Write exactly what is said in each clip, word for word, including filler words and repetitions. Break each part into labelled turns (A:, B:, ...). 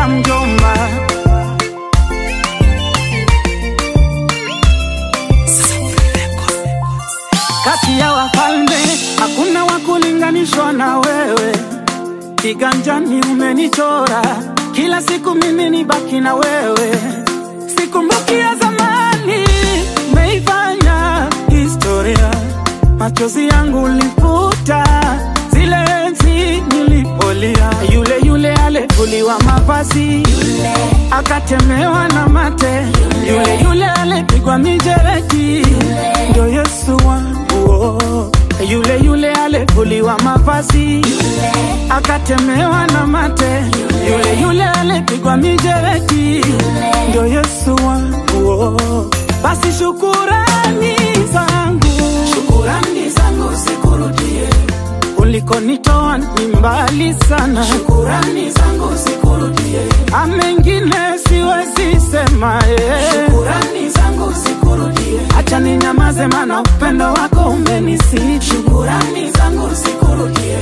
A: na mjomba. Kati ya wafalme hakuna wakulinganishwa na wewe. Kiganjani umenichora, kila siku mimi nibaki na wewe. Sikumbuki ya zamani, umeifanya historia. Machozi yangu ulifuta, zile enzi nilipolia. Yule yule alivuliwa mavazi, yule akatemewa na mate, yule yule, yule alipigwa mijeledi, ndio Yesu wangu. Oh. Yule yule alivuliwa mavazi, yule akatemewa na mate, yule yule, yule alipigwa mijeledi, ndio Yesu wangu. Oh. Basi shukurani zangu, shukurani zangu sikurudie. Ulikonitoa ni mbali sana, shukurani zangu sikurudie. Amengine siwezi sema, eh. Shukurani zangu sikurudie. Acha ninyamaze maana upendo wako umenisi. Shukurani zangu sikurudie.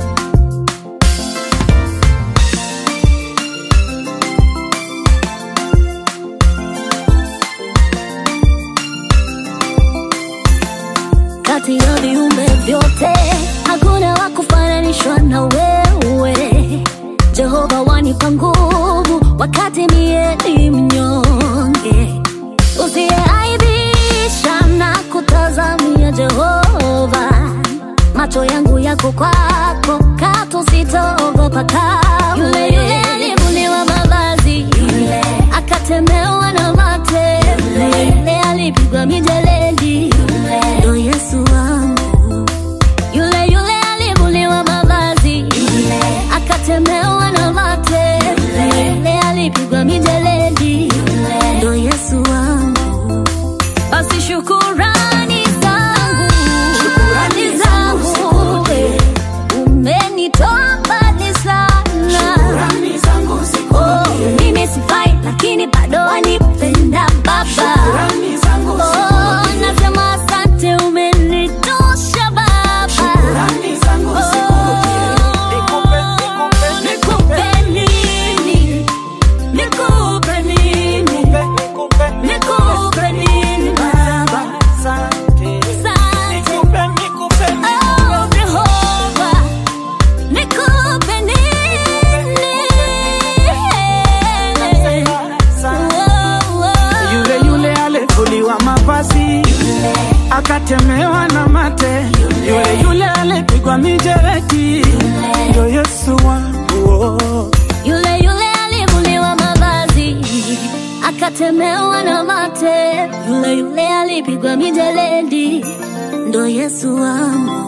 B: Kati ya viumbe vyote hakuna wakufananishwa na wewe. Jehova wanipa nguvu wakati mie ni mnyonge. Usiaibisha na kutazamia Jehova. Macho yangu yako kwako, katu sitaogopa kamwe. Yule yule alivuliwa mavazi, yule akatemewa na mate, yule yule alipigwa mijeledi, ndio Yesu wangu. Yule yule alivuliwa mavazi, yule akatemewa na mate, yule yule alipigwa mijeledi, ndio Yesu wangu. Basi shukurani zangu, shukurani zangu, umenitoa mbali sana. Shukurani zangu sikurudie. Oh, mimi sifai lakini bado wanipenda Baba. Shukurani zangu sikurudie. Oh, nasema asante umenitosha Baba. Shukurani zangu sikurudie. Nikupe, nikupe, nikupe nini? Nikupe nini? Nikupe, nikupe nini Baba? Asante. Nikupe, nikupe, oh Jehova, nikupe nini?
A: Yule yule alivuliwa mavazi, yule akatemewa na mate, yule yule alipigwa mijeledi, ndio Yesu wangu. Oh.
B: Yule yule alivuliwa mavazi, akatemewa na mate, yule yule alipigwa mijeledi, ndio Yesu wangu.